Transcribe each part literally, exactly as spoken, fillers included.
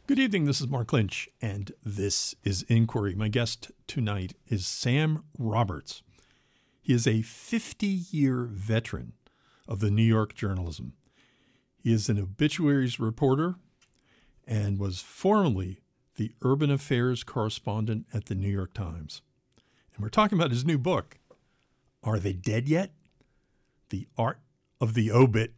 Good evening. This is Mark Lynch, and this is Inquiry. My guest tonight is Sam Roberts. He is a fifty-year veteran of the New York journalism. He is an obituaries reporter and was formerly the urban affairs correspondent at the New York Times. And we're talking about his new book, Are They Dead Yet? The Art of the Obit.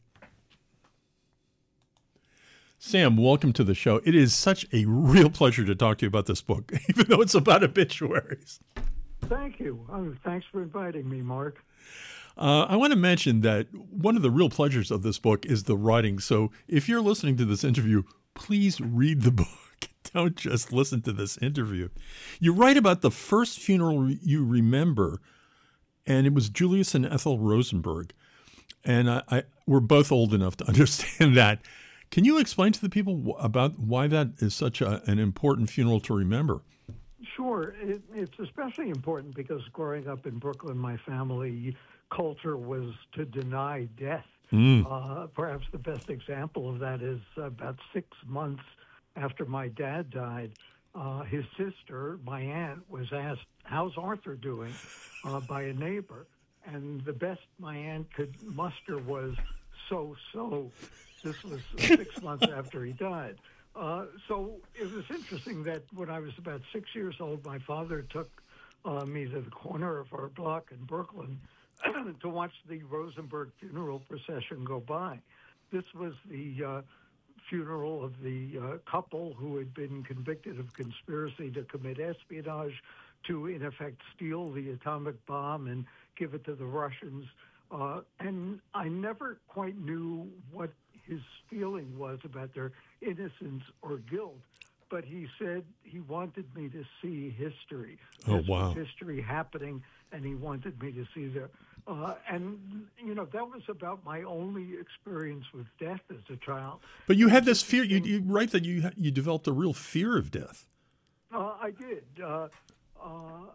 Sam, welcome to the show. It is such a real pleasure to talk to you about this book, even though it's about obituaries. Thank you. Oh, thanks for inviting me, Mark. Uh, I want to mention that one of the real pleasures of this book is the writing. So if you're listening to this interview, please read the book. Don't just listen to this interview. You write about the first funeral you remember, and it was Julius and Ethel Rosenberg. And I, I, we're both old enough to understand that. Can you explain to the people about why that is such a, an important funeral to remember? Sure. It, it's especially important because growing up in Brooklyn, my family culture was to deny death. Mm. Uh, perhaps the best example of that is about six months after my dad died, uh, his sister, my aunt, was asked, "How's Arthur doing?" Uh, by a neighbor. And the best my aunt could muster was, so-so. This was six months after he died. Uh, so it was interesting that when I was about six years old, my father took uh, me to the corner of our block in Brooklyn to watch the Rosenberg funeral procession go by. This was the uh, funeral of the uh, couple who had been convicted of conspiracy to commit espionage to, in effect, steal the atomic bomb and give it to the Russians. Uh, and I never quite knew what his feeling was about their innocence or guilt, but he said he wanted me to see history. Oh, this wow. was history happening, and he wanted me to see the. Uh, and, you know, that was about my only experience with death as a child. But you had this fear. You, you write that you you developed a real fear of death. Uh, I did. Uh, uh,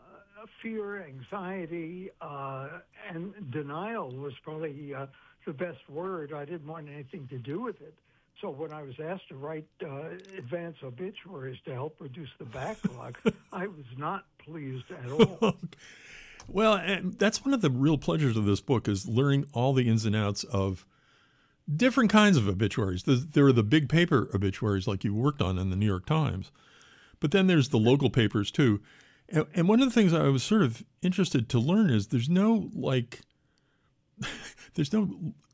fear, anxiety, uh, and denial was probably uh, the best word. I didn't want anything to do with it. So when I was asked to write uh, advance obituaries to help reduce the backlog, I was not pleased at all. Well, and that's one of the real pleasures of this book is learning all the ins and outs of different kinds of obituaries. There are the big paper obituaries like you worked on in the New York Times, but then there's the local papers too. And one of the things I was sort of interested to learn is there's no like, there's no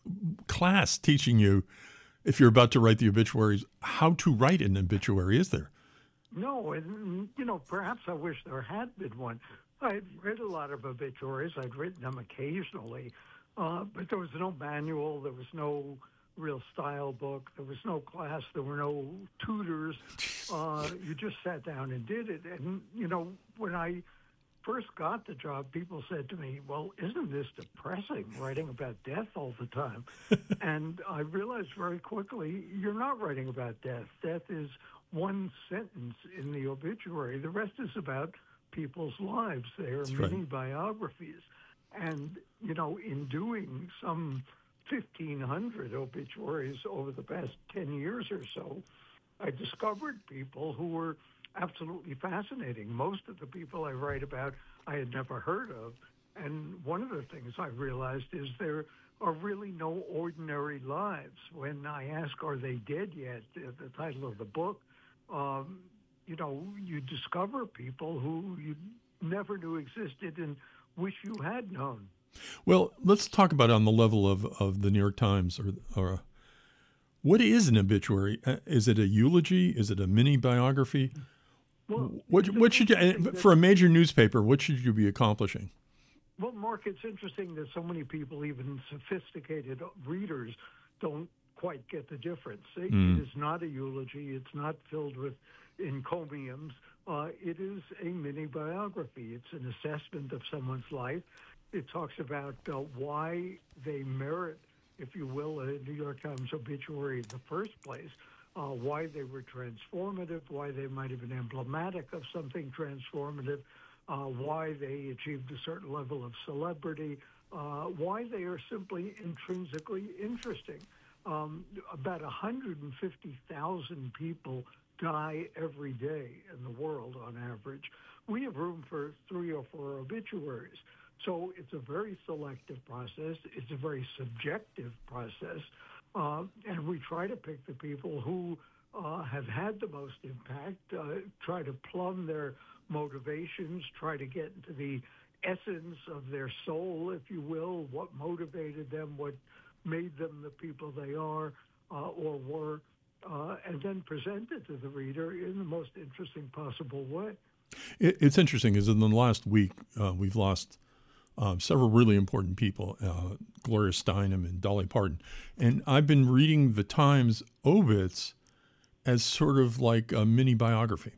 class teaching you, if you're about to write the obituaries, how to write an obituary, is there? No, and, you know, perhaps I wish there had been one. I'd read a lot of obituaries. I'd written them occasionally, uh, but there was no manual. There was no real style book. There was no class. There were no tutors. Uh, you just sat down and did it. And, you know, when I first got the job, people said to me, well, isn't this depressing, writing about death all the time? And I realized very quickly, you're not writing about death. Death is one sentence in the obituary. The rest is about people's lives. They are That's mini right. biographies. And, you know, in doing some fifteen hundred obituaries over the past ten years or so, I discovered people who were absolutely fascinating. Most of the people I write about I had never heard of. And one of the things I realized is there are really no ordinary lives. When I ask, are they dead yet, the title of the book, um, you know, you discover people who you never knew existed and wish you had known. Well, let's talk about it on the level of, of the New York Times. Or, or what is an obituary? Uh, is it a eulogy? Is it a mini biography? Well, what what should you, for a major newspaper, what should you be accomplishing? Well, Mark, it's interesting that so many people, even sophisticated readers, don't quite get the difference. It, Mm. it is not a eulogy. It's not filled with encomiums. Uh, it is a mini biography. It's an assessment of someone's life. It talks about uh, why they merit, if you will, a New York Times obituary in the first place, uh, why they were transformative, why they might have been emblematic of something transformative, uh, why they achieved a certain level of celebrity, uh, why they are simply intrinsically interesting. Um, about one hundred fifty thousand people die every day in the world on average. We have room for three or four obituaries. So it's a very selective process. It's a very subjective process. Uh, and we try to pick the people who uh, have had the most impact, uh, try to plumb their motivations, try to get into the essence of their soul, if you will, what motivated them, what made them the people they are uh, or were, uh, and then present it to the reader in the most interesting possible way. It, it's interesting, because in the last week, uh, we've lost um, several really important people, uh, Gloria Steinem and Dolly Parton. And I've been reading the Times obits as sort of like a mini biography.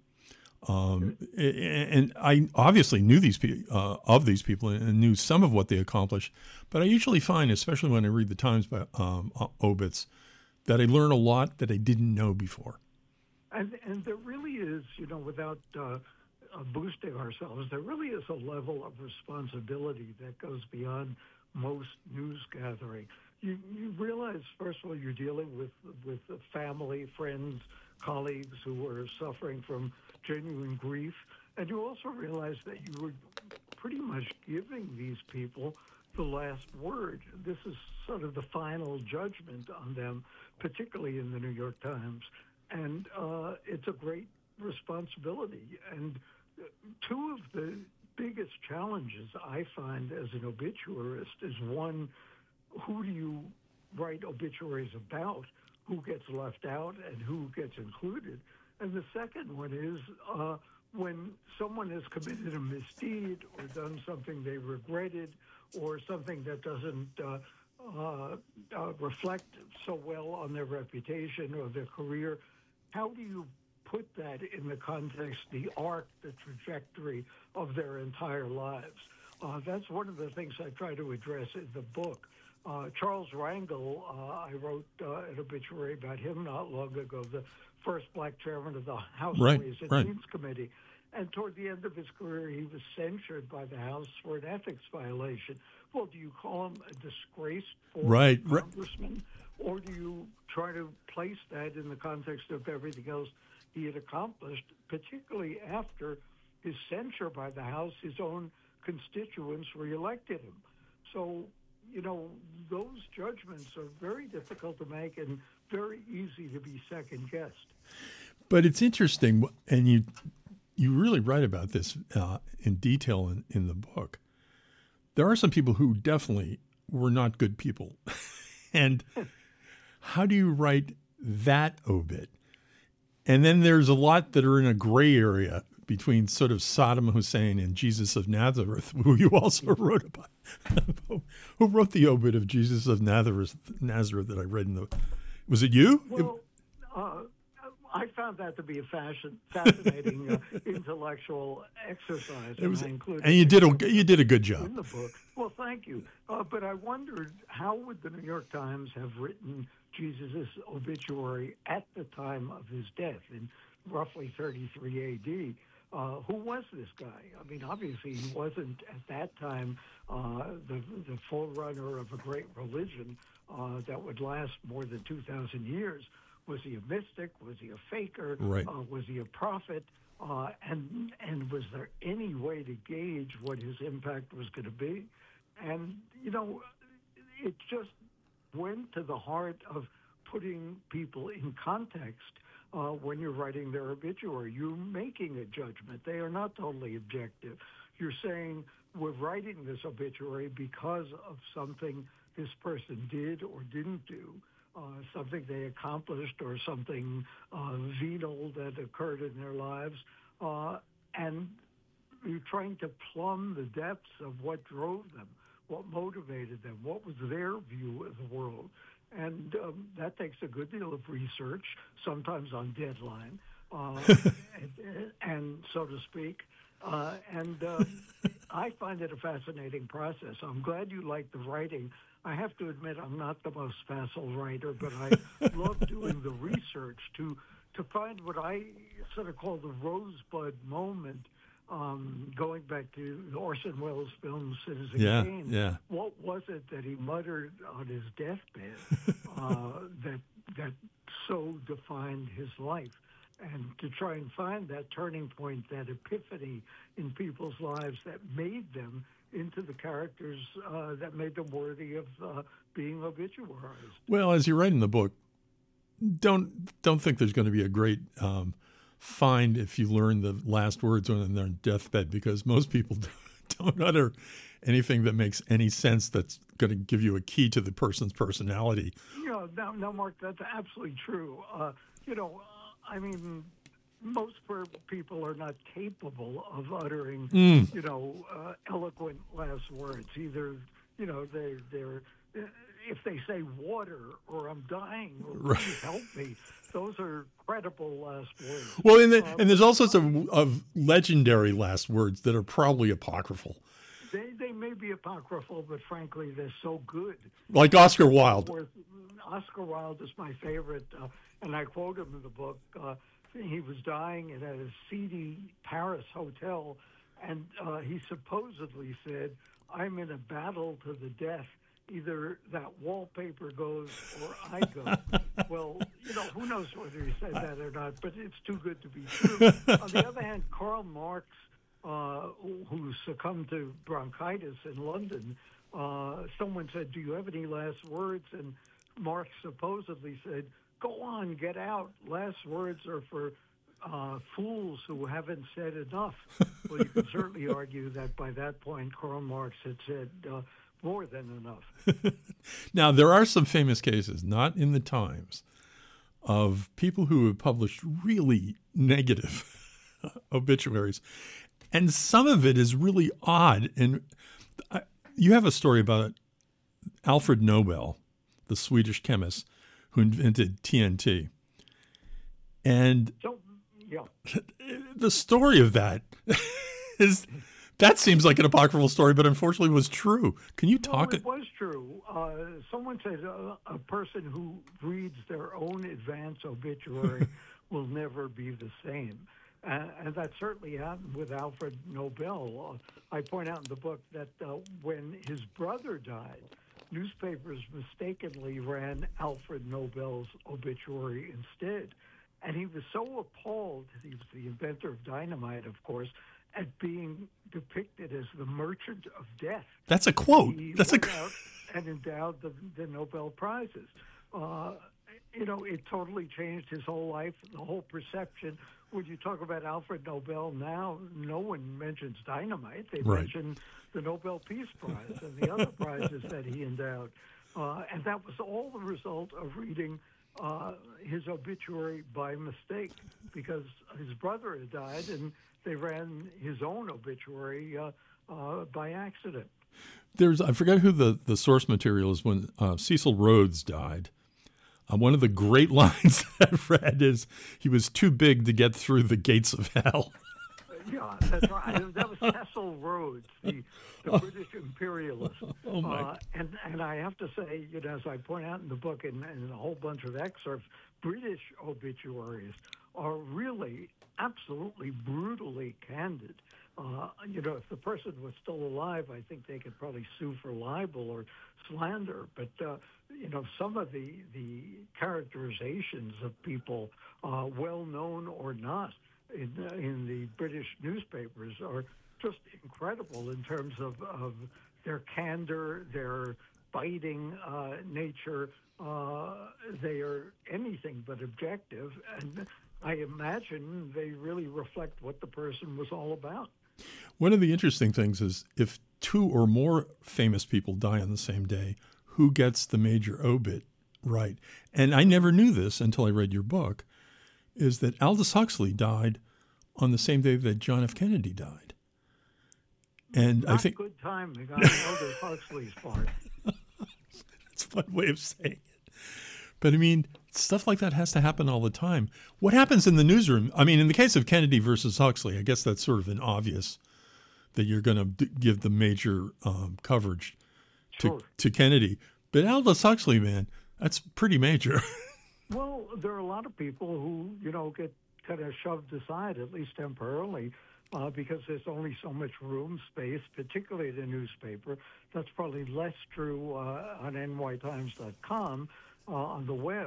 Um, and I obviously knew these pe- uh, of these people and knew some of what they accomplished. But I usually find, especially when I read the Times bi- um, obits, that I learn a lot that I didn't know before. And, and there really is, you know, without uh, uh, boosting ourselves, there really is a level of responsibility that goes beyond most news gathering. You, you realize, first of all, you're dealing with with family, friends, colleagues who are suffering from genuine grief, and you also realize that you were pretty much giving these people the last word. This is sort of the final judgment on them, particularly in the New York Times, and uh, it's a great responsibility. And two of the biggest challenges I find as an obituarist is, one, who do you write obituaries about? Who gets left out and who gets included? And the second one is uh, when someone has committed a misdeed or done something they regretted or something that doesn't uh, uh, uh, reflect so well on their reputation or their career, how do you put that in the context, the arc, the trajectory of their entire lives? Uh, that's one of the things I try to address in the book. Uh, Charles Rangel, uh, I wrote uh, an obituary about him not long ago, the first black chairman of the House Right, Ways and right. Means Committee. And toward the end of his career, he was censured by the House for an ethics violation. Well, do you call him a disgraced former Right, right. congressman, or do you try to place that in the context of everything else he had accomplished, particularly after his censure by the House, his own constituents reelected him? So, you know, those judgments are very difficult to make and very easy to be second-guessed. But it's interesting, and you you really write about this uh, in detail in, in the book. There are some people who definitely were not good people. And how do you write that obit? And then there's a lot that are in a gray area between sort of Saddam Hussein and Jesus of Nazareth, who you also wrote about. Who wrote the obit of Jesus of Nazareth, Nazareth that I read in the... Was it you? Well, uh, I found that to be a fashion, fascinating uh, intellectual exercise. It was, and, I and you did a you did a good job in the book. Well, thank you. Uh, but I wondered, how would the New York Times have written Jesus' obituary at the time of his death in roughly thirty-three A D? Uh, who was this guy? I mean, obviously he wasn't at that time uh, the, the forerunner of a great religion uh, that would last more than two thousand years. Was he a mystic? Was he a faker? Right. Uh, was he a prophet? Uh, and and was there any way to gauge what his impact was going to be? And, you know, it just went to the heart of putting people in context uh, when you're writing their obituary. You're making a judgment. They are not totally objective. You're saying, we're writing this obituary because of something this person did or didn't do. Uh, something they accomplished or something uh, venal that occurred in their lives. Uh, and you're trying to plumb the depths of what drove them, what motivated them, what was their view of the world. And um, that takes a good deal of research, sometimes on deadline, uh, and, and so to speak. Uh, and um, I find it a fascinating process. I'm glad you like the writing. I have to admit I'm not the most facile writer, but I love doing the research to to find what I sort of call the rosebud moment, um, going back to the Orson Welles film Citizen Yeah, Kane. yeah. What was it that he muttered on his deathbed uh, that that so defined his life? and to try and find that turning point, that epiphany in people's lives that made them into the characters uh, that made them worthy of uh, being obituarized. Well, as you write in the book, don't don't think there's going to be a great um, find if you learn the last words on their deathbed, because most people don't utter anything that makes any sense that's going to give you a key to the person's personality. You know, no, no, Mark, that's absolutely true. Uh, you know, I mean, most people are not capable of uttering, mm. you know, uh, eloquent last words. Either, you know, they, they're, if they say water or I'm dying or right. please help me, those are credible last words. Well, and, the, uh, and there's all sorts of, of legendary last words that are probably apocryphal. They, they may be apocryphal, but frankly, they're so good. Like Oscar Wilde. Oscar Wilde is my favorite, uh, and I quote him in the book. Uh, he was dying at a seedy Paris hotel, and uh, he supposedly said, "I'm in a battle to the death. Either that wallpaper goes or I go." Well, you know, who knows whether he said that or not, but it's too good to be true. On the other hand, Karl Marx, uh, who succumbed to bronchitis in London, uh, someone said, "Do you have any last words?" And Marx supposedly said, "Go on, get out. Last words are for uh, fools who haven't said enough." Well, you can certainly argue that by that point, Karl Marx had said uh, more than enough. Now, there are some famous cases, not in the Times, of people who have published really negative obituaries. And some of it is really odd. And I, you have a story about Alfred Nobel, the Swedish chemist who invented T N T. And so, yeah. the story of that is, that seems like an apocryphal story, but unfortunately was true. Can you talk? No, it was true. Uh, someone said a, a person who reads their own advance obituary will never be the same. Uh, and that certainly happened with Alfred Nobel. Uh, I point out in the book that uh, when his brother died, newspapers mistakenly ran Alfred Nobel's obituary instead. And he was so appalled, he was the inventor of dynamite, of course, at being depicted as the merchant of death. That's a quote. He That's went a out and endowed the, the Nobel Prizes. Uh, you know, it totally changed his whole life, the whole perception. When you talk about Alfred Nobel now, no one mentions dynamite. They right. mention the Nobel Peace Prize and the other prizes that he endowed. Uh, and that was all the result of reading uh, his obituary by mistake, because his brother had died and they ran his own obituary uh, uh, by accident. There's, I forget who the, the source material is, when uh, Cecil Rhodes died. Uh, one of the great lines that I've read is, he was too big to get through the gates of hell. Yeah, that's right. That was Cecil Rhodes, the, the oh. British imperialist. Oh my. Uh, and, and I have to say, you know, as I point out in the book and, and a whole bunch of excerpts, British obituaries are really absolutely brutally candid. Uh, you know, if the person was still alive, I think they could probably sue for libel or slander. But, uh, you know, some of the, the characterizations of people, uh, well known or not, in, uh, in the British newspapers are just incredible in terms of, of their candor, their biting uh, nature. Uh, they are anything but objective. And I imagine they really reflect what the person was all about. One of the interesting things is, if two or more famous people die on the same day, who gets the major obit right? And I never knew this until I read your book, is that Aldous Huxley died on the same day that John F. Kennedy died. And Not I think good timing on Aldous Huxley's part. That's one way of saying it. But I mean, stuff like that has to happen all the time. What happens in the newsroom? I mean, in the case of Kennedy versus Huxley, I guess that's sort of an obvious that you're going to d- give the major um, coverage to, Sure. to Kennedy. But Aldous Huxley, man, that's pretty major. Well, there are a lot of people who, you know, get kind of shoved aside, at least temporarily, uh, because there's only so much room space, particularly the newspaper. That's probably less true uh, on N Y Times dot com, uh, on the web.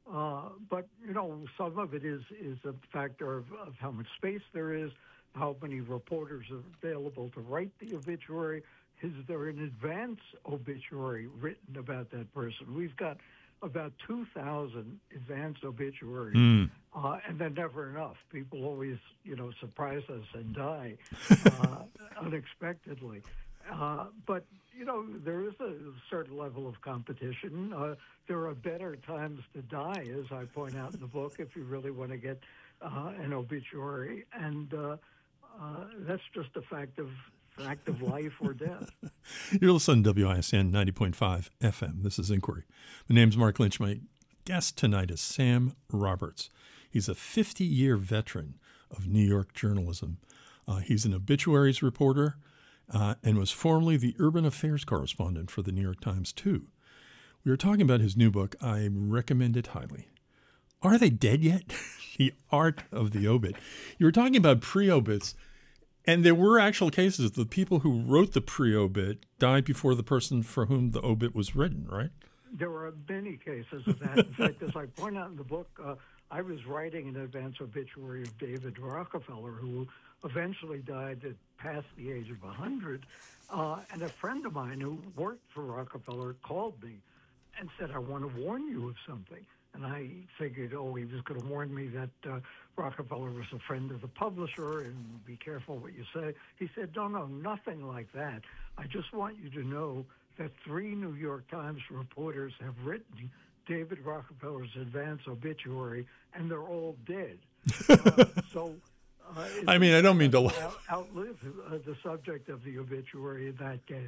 Uh, but, you know, some of it is, is a factor of, of how much space there is, how many reporters are available to write the obituary. Is there an advance obituary written about that person? We've got about two thousand advance obituaries, mm. uh, and they're never enough. People always, you know, surprise us and die uh, unexpectedly. Uh, but, you know, there is a certain level of competition. Uh, there are better times to die, as I point out in the book, if you really want to get uh, an obituary. And uh, uh, that's just a fact of fact of life or death. You're listening to W I S N ninety point five F M. This is Inquiry. My name's Mark Lynch. My guest tonight is Sam Roberts. He's a fifty-year veteran of New York journalism. Uh, he's an obituaries reporter uh, and was formerly the urban affairs correspondent for the New York Times, too. We were talking about his new book. I recommend it highly. Are they dead yet? The Art of the Obit. You were talking about pre-obits. And there were actual cases. The people who wrote the pre-obit died before the person for whom the obit was written, right? There are many cases of that. In fact, as I point out in the book, uh, I was writing an advance obituary of David Rockefeller, who eventually died at past the age of one hundred. Uh, and a friend of mine who worked for Rockefeller called me and said, I want to warn you of something. And I figured, oh, he was going to warn me that uh, Rockefeller was a friend of the publisher and be careful what you say. He said, no, no, nothing like that. I just want you to know that three New York Times reporters have written David Rockefeller's advance obituary, and they're all dead. uh, so, uh, I mean, I don't mean to out, outlive uh, the subject of the obituary in that case.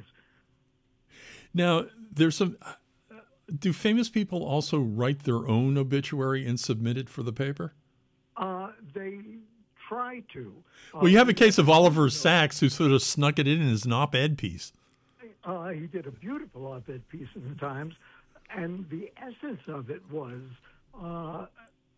Now, there's some... Do famous people also write their own obituary and submit it for the paper? Uh, they try to. Well, uh, you have a case of Oliver Sacks, who sort of snuck it in as an op-ed piece. Uh, he did a beautiful op-ed piece in the Times, and the essence of it was, uh,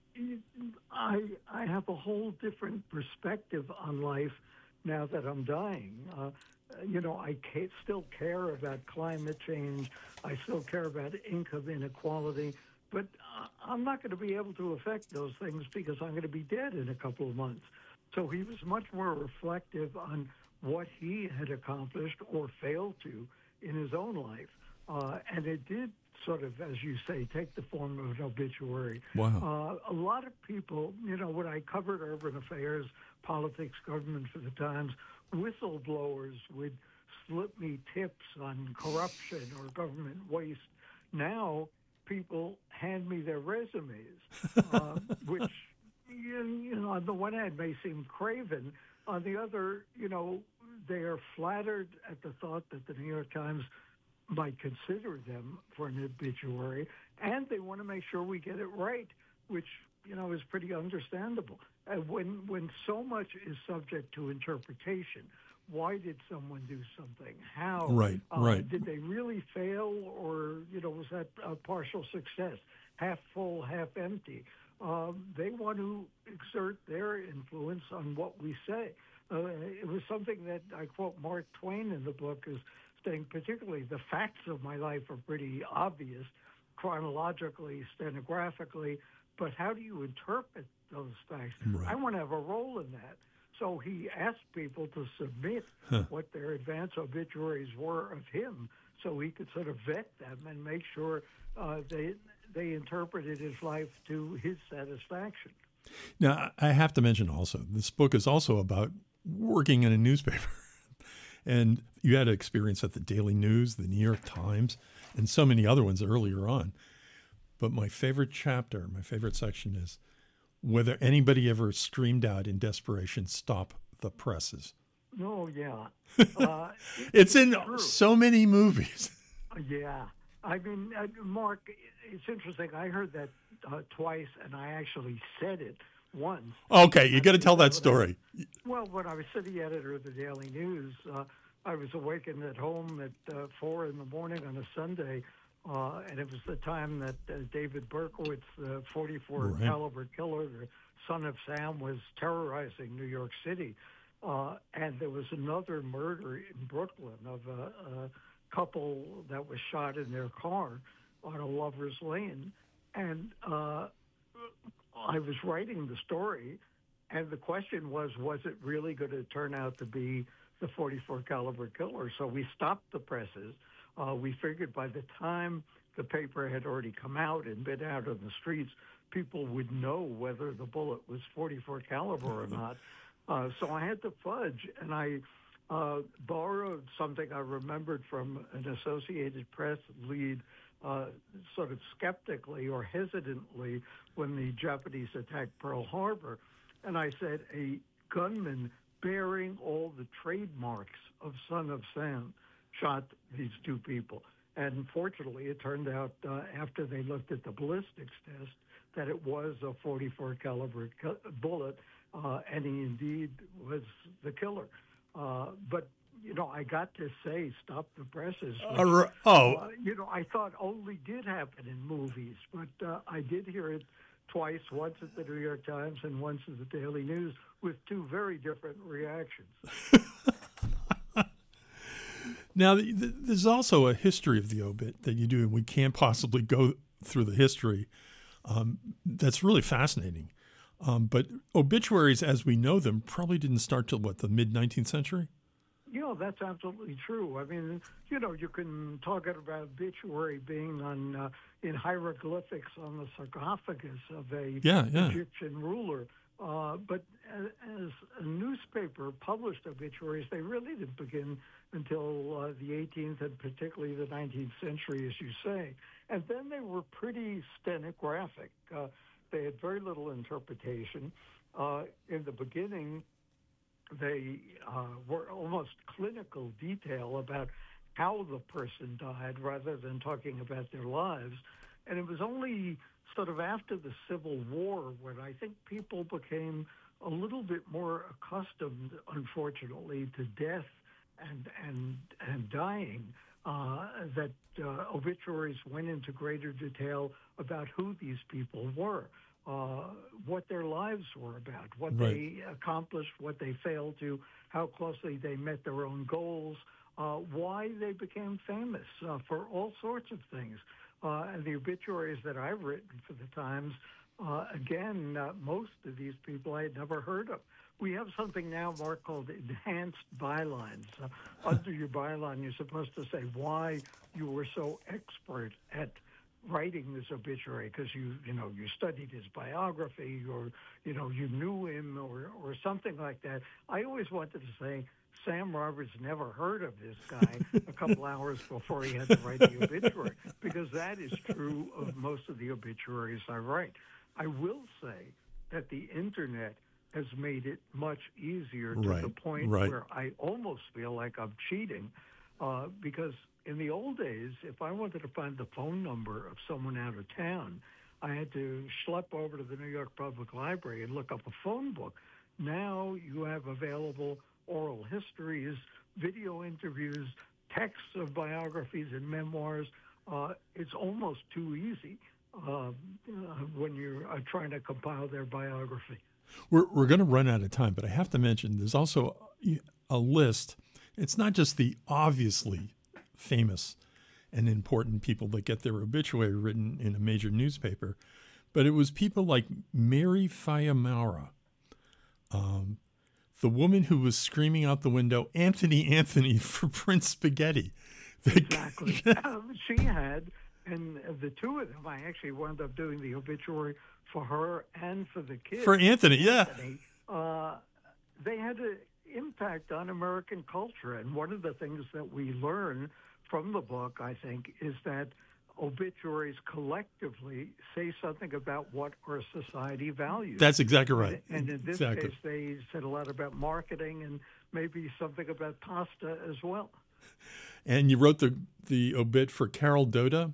I I have a whole different perspective on life now that I'm dying. Uh, you know, I ca- still care about climate change. I still care about income inequality. But uh, I'm not going to be able to affect those things because I'm going to be dead in a couple of months. So he was much more reflective on what he had accomplished or failed to in his own life. Uh, and it did sort of, as you say, take the form of an obituary. Wow. Uh, a lot of people, you know, when I covered urban affairs, politics, government for the Times, whistleblowers would slip me tips on corruption or government waste. Now people hand me their resumes, uh, which, you know, on the one hand may seem craven. On the other, you know, they are flattered at the thought that the New York Times might consider them for an obituary, and they want to make sure we get it right, which, you know, is pretty understandable. Uh, when when so much is subject to interpretation, why did someone do something? How? Right, uh, right. Did they really fail, or, you know, was that a partial success? Half full, half empty. Um, they want to exert their influence on what we say. Uh, it was something that I quote Mark Twain in the book as saying, particularly, the facts of my life are pretty obvious, chronologically, stenographically, but how do you interpret those facts? Right. I want to have a role in that. So he asked people to submit huh. what their advance obituaries were of him so he could sort of vet them and make sure uh, they they interpreted his life to his satisfaction. Now, I have to mention also, this book is also about working in a newspaper. And you had experience at the Daily News, the New York Times, and so many other ones earlier on. But my favorite chapter, my favorite section is whether anybody ever screamed out in desperation, "Stop the presses." Oh, yeah. Uh, it, it's in true. so many movies. Yeah. I mean, uh, Mark, it's interesting. I heard that uh, twice, and I actually said it once. Okay, you got to tell that story. I, well, when I was city editor of the Daily News, uh, I was awakened at home at uh, four in the morning on a Sunday, uh, and it was the time that uh, David Berkowitz, the forty-four right. caliber killer, the son of Sam, was terrorizing New York City. Uh, and there was another murder in Brooklyn of a, a couple that was shot in their car on a lover's lane. And uh, I was writing the story, and the question was, was it really going to turn out to be the forty-four caliber killer? So we stopped the presses. Uh, we figured by the time the paper had already come out and been out on the streets, people would know whether the bullet was forty-four caliber or not. Uh, so I had to fudge, and I uh, borrowed something I remembered from an Associated Press lead, uh, sort of skeptically or hesitantly when the Japanese attacked Pearl Harbor. And I said, a gunman bearing all the trademarks of Son of Sam shot these two people. And fortunately, it turned out uh, after they looked at the ballistics test that it was a forty-four caliber bullet, uh, and he indeed was the killer. Uh, but, you know, I got to say, stop the presses. Which, uh, oh. Uh, you know, I thought only did happen in movies, but uh, I did hear it twice, once at the New York Times and once at the Daily News, with two very different reactions. Now, th- th- there's also a history of the obit that you do, and we can't possibly go through the history. Um, that's really fascinating. Um, but obituaries, as we know them, probably didn't start till, what, the mid-nineteenth century? You know, that's absolutely true. I mean, you know, you can talk about obituary being on uh, in hieroglyphics on the sarcophagus of a yeah, yeah. Egyptian ruler. Uh, but as, as a newspaper published obituaries, they really didn't begin until uh, the eighteenth and particularly the nineteenth century, as you say. And then they were pretty stenographic. Uh, they had very little interpretation. Uh, in the beginning, they uh, were almost clinical detail about how the person died rather than talking about their lives. And it was only sort of after the Civil War when I think people became a little bit more accustomed, unfortunately, to death and and and dying, uh, that uh, obituaries went into greater detail about who these people were, uh, what their lives were about, what right. they accomplished, what they failed to, how closely they met their own goals, uh, why they became famous uh, for all sorts of things. Uh, and the obituaries that I've written for the Times, uh, again, uh, most of these people I had never heard of. We have something now, Mark, called enhanced bylines. Uh, under your byline, you're supposed to say why you were so expert at writing this obituary, because you, you know, you studied his biography, or you know, you knew him, or or something like that. I always wanted to say, Sam Roberts never heard of this guy a couple hours before he had to write the obituary, because that is true of most of the obituaries I write. I will say that the internet has made it much easier to right, the point right. where I almost feel like I'm cheating, uh, because in the old days, if I wanted to find the phone number of someone out of town, I had to schlep over to the New York Public Library and look up a phone book. Now you have available oral histories, video interviews, texts of biographies and memoirs. Uh, it's almost too easy uh, uh, when you're uh, trying to compile their biography. We're, we're going to run out of time, but I have to mention there's also a list. It's not just the obviously famous and important people that get their obituary written in a major newspaper, but it was people like Mary Fayamara, um, the woman who was screaming out the window, "Anthony, Anthony," for Prince Spaghetti. Exactly. um, she had, and the two of them, I actually wound up doing the obituary for her and for the kids. For Anthony, yeah. Anthony, uh, they had an impact on American culture. And one of the things that we learn from the book, I think, is that obituaries collectively say something about what our society values. That's exactly right. And, and in this exactly. case, they said a lot about marketing and maybe something about pasta as well. And you wrote the, the obit for Carol Doda,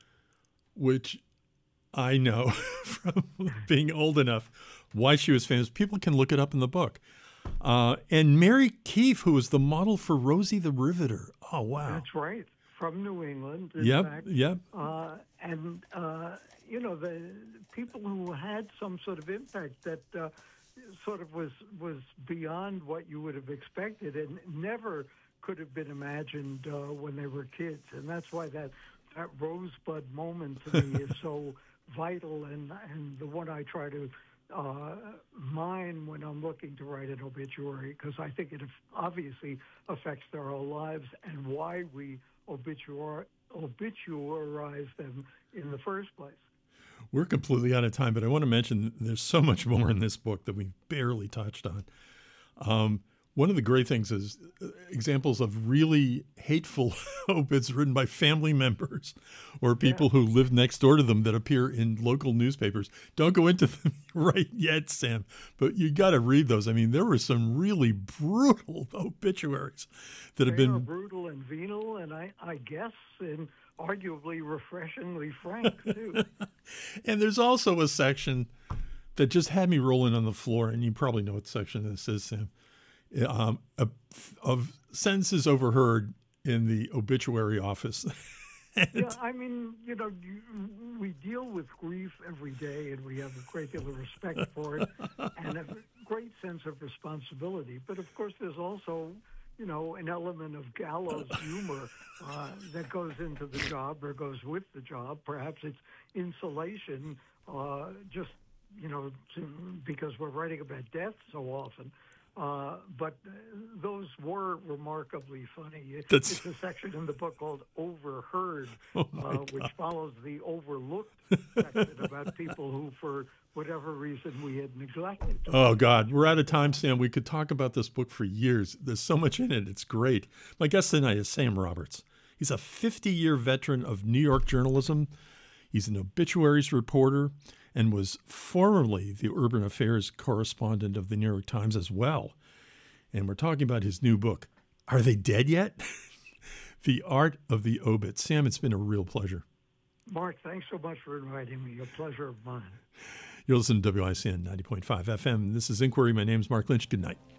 which I know from being old enough why she was famous. People can look it up in the book. Uh, and Mary Keefe, who was the model for Rosie the Riveter. Oh, wow. That's right. From New England, in yep, fact. Yep, uh, and, uh, you know, the people who had some sort of impact that uh, sort of was, was beyond what you would have expected and never could have been imagined uh, when they were kids. And that's why that, that rosebud moment to me is so vital and, and the one I try to uh, mine when I'm looking to write an obituary, because I think it obviously affects their whole lives and why we obituar- obituarize them in the first place. We're completely out of time, but I want to mention there's so much more in this book that we barely touched on. Um, one of the great things is examples of really hateful obits written by family members or people yeah. who live next door to them that appear in local newspapers. Don't go into them right yet, Sam, but you got to read those. I mean, there were some really brutal obituaries that they have been are brutal and venal, and I, I guess in arguably refreshingly frank, too. And there's also a section that just had me rolling on the floor, and you probably know what section this is, Sam, um, a, of sentences overheard in the obituary office. Yeah, I mean, you know, you, we deal with grief every day, and we have a great deal of respect for it and a great sense of responsibility. But, of course, there's also, you know, an element of gallows humor uh, that goes into the job or goes with the job. Perhaps it's insulation, uh, just, you know, to, because we're writing about death so often. Uh, but uh, those were remarkably funny. That's... It's a section in the book called Overheard, oh uh, which follows the Overlooked section about people who, for whatever reason, we had neglected. Oh, God. We're out of time, Sam. We could talk about this book for years. There's so much in it. It's great. My guest tonight is Sam Roberts. He's a fifty-year veteran of New York journalism. He's an obituaries reporter and was formerly the urban affairs correspondent of the New York Times as well. And we're talking about his new book, Are They Dead Yet? The Art of the Obit. Sam, it's been a real pleasure. Mark, thanks so much for inviting me. A pleasure of mine. You're listening to W I C N ninety point five F M. This is Inquiry. My name's Mark Lynch. Good night.